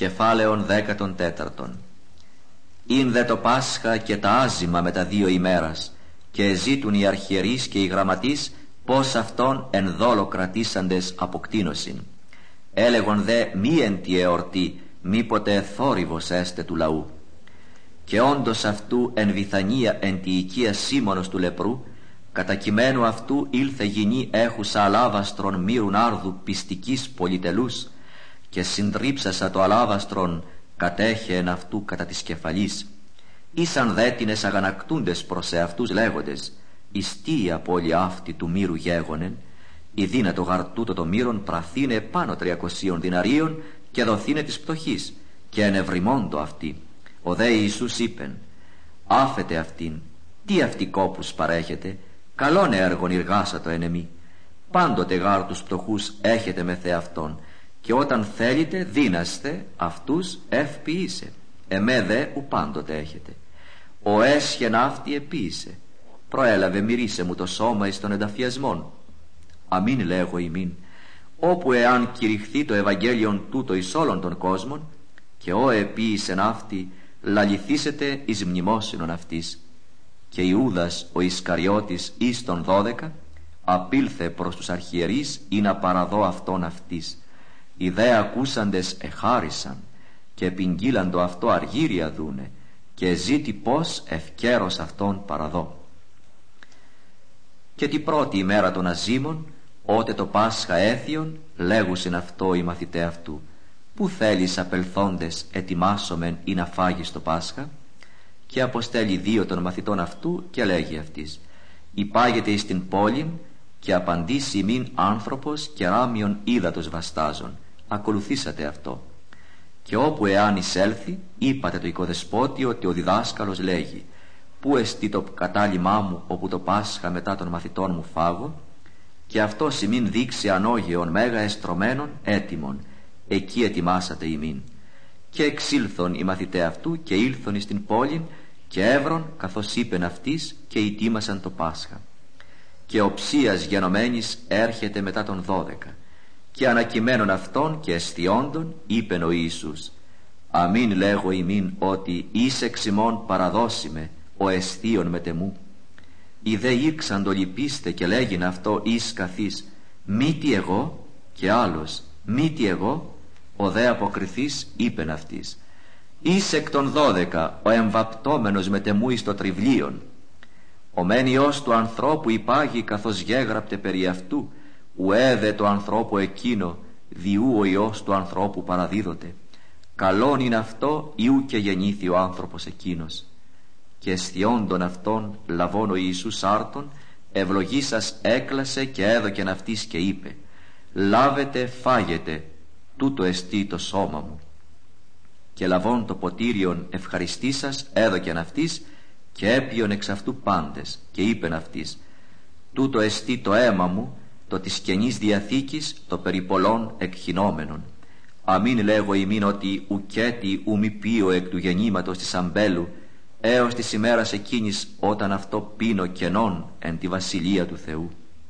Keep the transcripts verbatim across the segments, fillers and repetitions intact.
Κεφάλαιον δέκατον τέταρτον. Ειν δε το Πάσχα και τα άζημα με τα δύο ημέρας, και ζήτουν οι αρχιερείς και οι γραμματείς πως αυτόν εν δόλο κρατήσαντες αποκτήνωσιν. Έλεγον δε μη εν τη εορτή, μήποτε θόρυβος έστε του λαού. Και όντως αυτού εν Βηθανία εν τη οικία Σίμωνος του λεπρού, κατά κειμένου αυτού ήλθε γυνή έχουσα αλάβαστρον μύρουν άρδου πιστικής πολυτελούς, και συντρίψασα το αλάβαστρον κατέχε εν αυτού κατά της κεφαλής. Ήσαν δέτινες αγανακτούντες προς εαυτούς λέγοντες, «Ιστή η απώλεια αυτή του μύρου γέγονεν, η δύνατο γαρτούτο το μύρον πραθήνε πάνω τριακοσίων διναρίων και δοθήνε της πτωχής, και ενευρημόντο αυτή». Ο δε Ιησούς είπεν, «Άφετε αυτήν, τι αυτή κόπους παρέχετε, καλόν έργον εργάσατο εν εμή. Πάντοτε γάρ τους πτωχούς έχετε με θεαυτόν, και όταν θέλετε δύναστε αυτούς ευποιήσε. Εμέ δε ου πάντοτε έχετε. Ο έσχεν αυτή επίησε. Προέλαβε μυρίσε μου το σώμα εις των ενταφιασμών. Αμήν λέγω ημίν, όπου εάν κηρυχθεί το Ευαγγέλιον τούτο εις όλων των κόσμων, και ο επίησεν αυτή λαληθήσετε εις μνημόσυνον αυτής». Και Ιούδας ο Ισκαριώτης εις των δώδεκα απήλθε προς τους αρχιερείς ή να παραδώ αυτόν αυτής. Οι δε ακούσαντες εχάρισαν, και επιγγείλαντο αυτό αργύρια δούνε, και ζήτη πως ευκαίρος αυτόν παραδώ. Και την πρώτη ημέρα των αζήμων, ότε το Πάσχα έθιον, λέγουσιν αυτό οι μαθητέ αυτού, «Πού θέλεις απελθόντες ετοιμάσομεν ή να φάγεις το Πάσχα?» Και αποστέλει δύο των μαθητών αυτού και λέγει αυτής, «Υπάγεται εις την πόλην, και απαντήσει ημίν άνθρωπος κεράμιον ύδατος βαστάζων. Ακολουθήσατε αυτό. Και όπου εάν εισέλθει, είπατε το οικοδεσπότη ότι ο διδάσκαλος λέγει, «Πού εστί το κατάλημά μου όπου το Πάσχα μετά των μαθητών μου φάγω?» Και αυτός ημίν δείξει ανώγεων μέγα εστρωμένων έτοιμων. Εκεί ετοιμάσατε ημίν. Και εξήλθον οι μαθητέ αυτού και ήλθον εις την πόλην, και έβρον καθώς είπεν αυτής, και ετοίμασαν το Πάσχα. Και ο ψίας γενομένης έρχεται μετά των δώδεκα, και ανακειμένων αυτών και εστιόντων είπεν ο Ιησούς, «Αμήν λέγω ημίν ότι εις εξ ημών παραδώσιμε ο εστίον μετεμού». Οι δε ήρξαντο λυπήστε και λέγειν αυτό εις καθής, «Μη τι εγώ», και άλλος, «Μη τι εγώ». Ο δε αποκριθής είπεν αυτής, «Εις εκ των δώδεκα ο εμβαπτόμενος μετεμού εις το τριβλίον. Ο μεν Υιός του ανθρώπου υπάγει καθώς γέγραπτε περί αυτού, ουέ δε το ανθρώπου εκείνο, διού ο Υιός του ανθρώπου παραδίδοται. Καλόν είναι αυτό, ιού και γεννήθη ο άνθρωπος εκείνος». Και αισθιόντων αυτών λαβών ο Ιησούς άρτων, ευλογήσας έκλασε και έδωκεν αυτής και είπε, «Λάβετε, φάγετε, τούτο εστί το σώμα μου». Και λαβών το ποτήριον ευχαριστήσας έδωκεν αυτής, και έπιον εξ αυτού πάντες, και είπεν αυτής, «Τούτο εστί το αίμα μου, το της Καινής Διαθήκης, το περί πολλών εκχυνόμενον. Αμήν λέγω ημίν ότι ουκέτι ου μη πίω εκ του γεννήματος της αμπέλου, έως της ημέρας εκείνης όταν αυτό πίνω κενών εν τη βασιλεία του Θεού».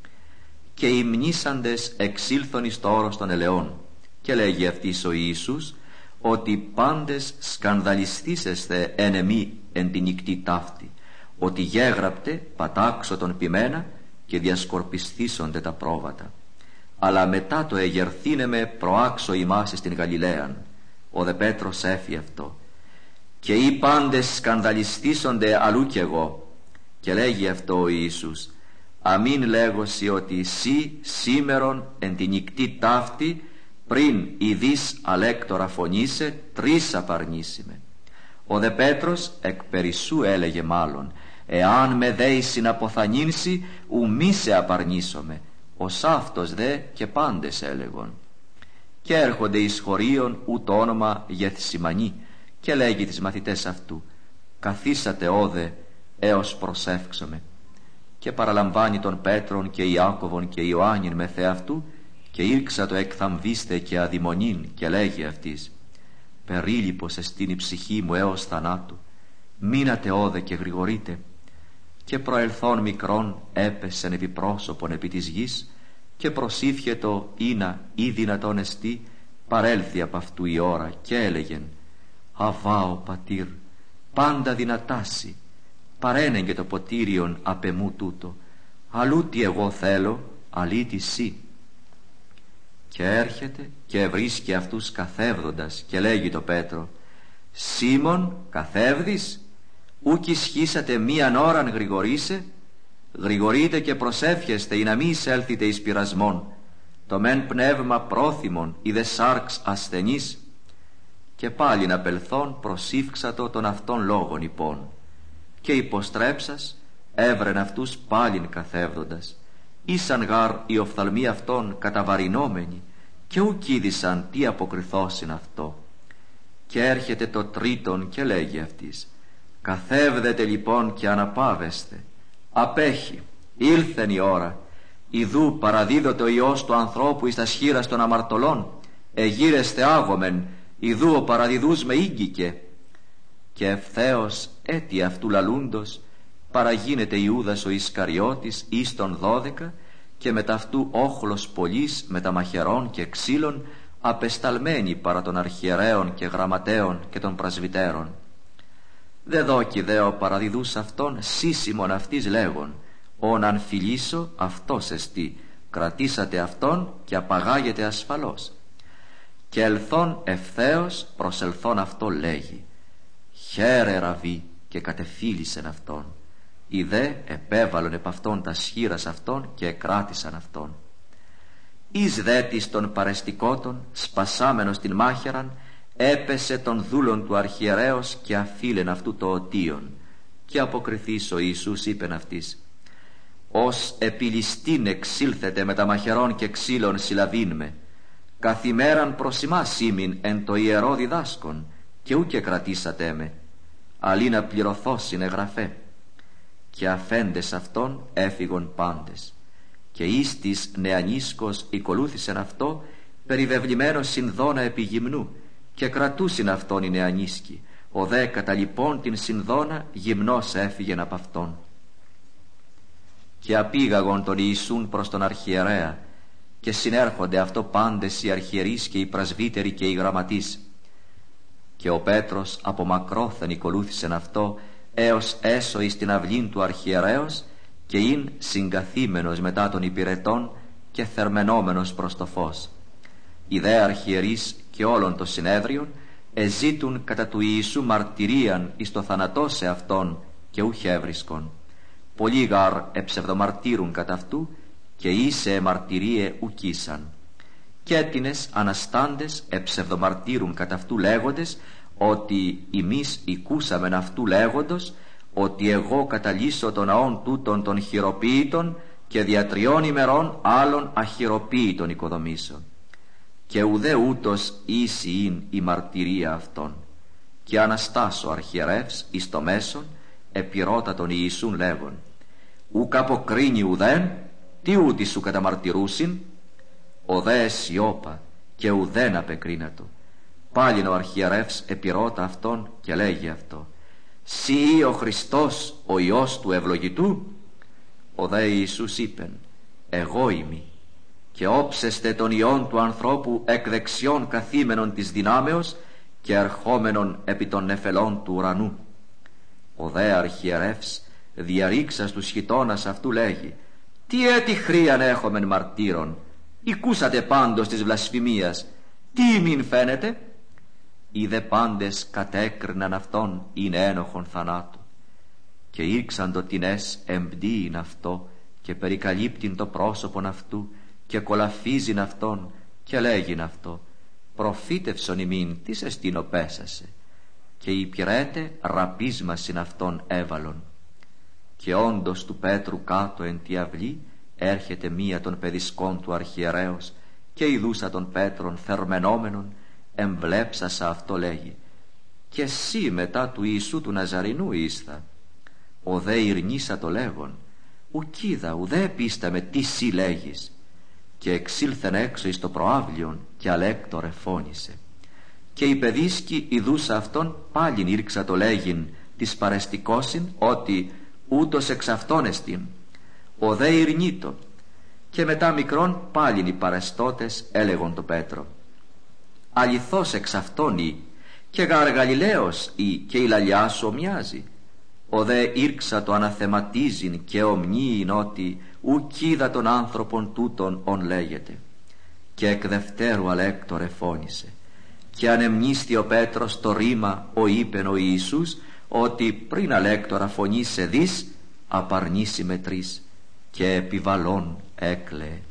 Και οι μνήσαντες εξήλθον εις το όρος των ελαιών, και λέγει αυτής ο Ιησούς, ότι πάντες σκανδαλιστήσεστε εν εμή εν τη νυκτή ταύτη, ότι γέγραπτε πατάξω τον ποιμένα και διασκορπισθήσονται τα πρόβατα. Αλλά μετά το εγερθήνε με προάξω ημάς στην Γαλιλαίαν. Ο δε Πέτρος έφη αυτό. Και οι πάντες σκανδαλιστήσονται αλλού κι εγώ. Και λέγει αυτό ο Ιησούς, «Αμήν λέγωσι ότι εσύ σήμερον εν τη νυκτή ταύτη, πριν ειδείς αλέκτορα φωνήσε, τρεις απαρνήσιμε». Ο δε Πέτρος εκ περισσού έλεγε μάλλον, «Εάν με δέησιν αποθανήνσει, ου μη σε απαρνήσομαι». Ως αυτός δε και πάντες έλεγον. Και έρχονται εις χωρίον ου το όνομα Γεθσιμανή, και λέγει τις μαθητές αυτού, «Καθίσατε όδε έως προσεύξομαι». Και παραλαμβάνει τον Πέτρον και Ιάκωβον και Ιωάννην με θεαυτού, και ήρξα το εκθαμβήστε και αδειμονήν, και λέγει αυτής, «Περίλυπος εστίν η ψυχή μου έως θανάτου, μείνατε όδε και γρηγορείτε». Και προελθόν μικρόν έπεσεν επί πρόσωπον επί της γης, και προσήφιετο ήνα ή δυνατόν εστί, παρέλθει απ' αυτού η ώρα και έλεγεν: «Αβάω πατήρ, πάντα δυνατάσι, παρένεγγε το ποτήριον απ' εμού τούτο, αλλού τι εγώ θέλω, αλήτη σύ». Και έρχεται και βρίσκει αυτούς καθεύδοντας και λέγει το Πέτρο: «Σίμων, καθεύδεις, ούκ ισχύσατε μίαν ώραν γρηγορήσε, γρηγορείτε και προσεύχεστε ή να μη εισέλθετε εις πειρασμόν, το μεν πνεύμα πρόθυμον ή δε σάρξ ασθενής». Και πάλι να πελθόν προσήφξατο των αυτών λόγων υπών, και υποστρέψας έβρεν αυτούς πάλιν καθεύδοντας, ήσαν γάρ οι οφθαλμοί αυτών καταβαρινόμενοι, και ουκ είδησαν τι αποκριθώσιν αυτό. Και έρχεται το τρίτον και λέγει αυτής: «Καθεύδετε λοιπόν και αναπάβεστε, απέχει, ήλθεν η ώρα, ιδού παραδίδεται ο Υιός του ανθρώπου εις τα σχήρας των αμαρτωλών, εγείρεστε άγομεν, ιδού ο παραδιδούς με ήγγικε». Και ευθέως έτι αυτού λαλούντος παραγίνεται Ιούδας ο Ισκαριώτης εις των δώδεκα, και μετ' αυτού όχλος πολλής με τα μαχαιρών και ξύλων, απεσταλμένοι παρά των αρχιερέων και γραμματέων και των πρασβυτέρων. Δε δόκι δε ο παραδιδούς αυτών σύσιμον αυτής λέγον: «Ον αν φιλήσω αυτός εστί, κρατήσατε αυτόν και απαγάγετε ασφαλώς». Και ελθόν ευθέως προσελθόν αυτό λέγει: «Χαίρε Ραβί», και κατεφίλησεν αυτόν. Οι δε επέβαλον επ' αυτόν τα σχήρας αυτών και εκράτησαν αυτόν. Εις δε της των παρεστικότων, σπασάμενος την μάχαιραν, έπεσε των δούλων του αρχιερέως και αφήλεν αυτού το οτίον. Και αποκριθείς ο Ιησούς είπεν αυτής: «Ως επιλιστήν εξήλθετε με τα μαχαιρών και ξύλων συλλαβήν με, καθημέραν προς ημάς ήμην εν το ιερό διδάσκον, και ούκε κρατήσατε με, αλλή να πληρωθώσιν εγγραφέ». Και αφέντες αυτόν έφυγον πάντες. Και εις της νεανίσκος οικολούθησεν αυτό, περιβεβλημένος συνδόνα επί γυμνού, και κρατούσιν αυτόν οι νεανίσκοι. Ο δε καταλυπών την συνδόνα γυμνός έφυγεν απ' αυτόν. Και απήγαγον τον Ιησούν προς τον αρχιερέα, και συνέρχονται αυτό πάντες οι αρχιερείς και οι πρασβύτεροι και οι γραμματείς. Και ο Πέτρος από μακρόθεν οικολούθησεν αυτό, έως έσω εις την αυλήν του αρχιερέως, και ειν συγκαθήμενος μετά των υπηρετών και θερμενόμενος προς το φως. Οι δε αρχιερείς και όλων των συνέδριων εζήτουν κατά του Ιησού μαρτυρίαν εις το θανατό σε αυτόν, και ούχ έβρισκον. Πολλοί γάρ εψευδομαρτύρουν κατά αυτού, και είσαι μαρτυρίε ουκίσαν. Κι έτινες αναστάντες εψευδομαρτύρουν κατά αυτού λέγοντες, ότι εμείς οικούσαμεν αυτού λέγοντος, ότι εγώ καταλύσω τον ναόν τούτον των χειροποίητων, και δια τριών ημερών άλλων αχειροποίητων οικοδομήσω. Και ουδέ ούτως ίση ειν η μαρτυρία αυτών. Και αναστάσω αρχιερεύς εις το μέσον, επιρώτα τον Ιησούν λέγον: «Ουκ αποκρίνει ουδέν, τι ούτι σου καταμαρτυρούσιν?» Ο δε σιώπα και ουδέν απεκρίνατο. Πάλιν ο αρχιερεύς επιρώτα αυτόν και λέγει αυτό: «Σύ ο Χριστός, ο Υιός του ευλογητού?» Ο δε Ιησούς είπεν: «Εγώ είμαι». Και όψεστε τον Υιόν του ανθρώπου εκ δεξιών καθήμενον της δυνάμεως και ερχόμενον επί των νεφελών του ουρανού. Ο δε αρχιερεύς διαρρήξας του χιτώνας αυτού λέγει: «Τι έτη χρίαν έχομεν μαρτύρων, οικούσατε πάντως της βλασφημίας, τι μην φαίνεται?» Οι δε πάντες κατέκριναν αυτόν είναι ένοχον θανάτου. Και ήρξαν το τινές εμπdíειν αυτό, και περικαλύπτην το πρόσωπον αυτού, και κολαφίζειν αυτόν, και λέγειν αυτό: «Προφήτευσον ημίν, τι εστίνο πέσασε». Και οι υπηρέτε ραπίσμασιν αυτόν έβαλον. Και όντως του Πέτρου κάτω εν τη αυλή έρχεται μία των παιδισκών του αρχιερέως, και ειδούσα τον Πέτρον θερμενόμενον, εμβλέψασα αυτό λέγει: «Και εσύ μετά του Ιησού του Ναζαρινού ήσθα». Ο δε ειρνήσα το λέγον: «Ουκίδα ουδέ επίσταμε τι σύ λέγεις». Και εξήλθεν έξω εις το προάβλιον, και αλέκτορε φώνησε. Και η παιδίσκη ειδούσα αυτόν πάλιν ήρξα το λέγειν της παρεστικόσιν, ότι ούτως εξ αυτόν εστίν. Ο δε ειρνήτο. Και μετά μικρόν πάλιν οι παρεστώτες έλεγον το Πέτρο: αληθώς εξ αυτόν ή, και γαρ Γαλιλαίος ή, και η λαλιά σου ομοιάζει. Ο δε ήρξα το αναθεματίζειν και ομνίειν ότι ουκ είδα τον άνθρωπον τούτον ον λέγεται. Και εκ δευτέρου αλέκτορ εφώνησε. Και ανεμνίστη ο Πέτρος το ρήμα ο είπεν ο Ιησούς, ότι πριν αλέκτορα φωνή σε δεις, απαρνήσει με τρεις, και επιβαλών έκλαιε.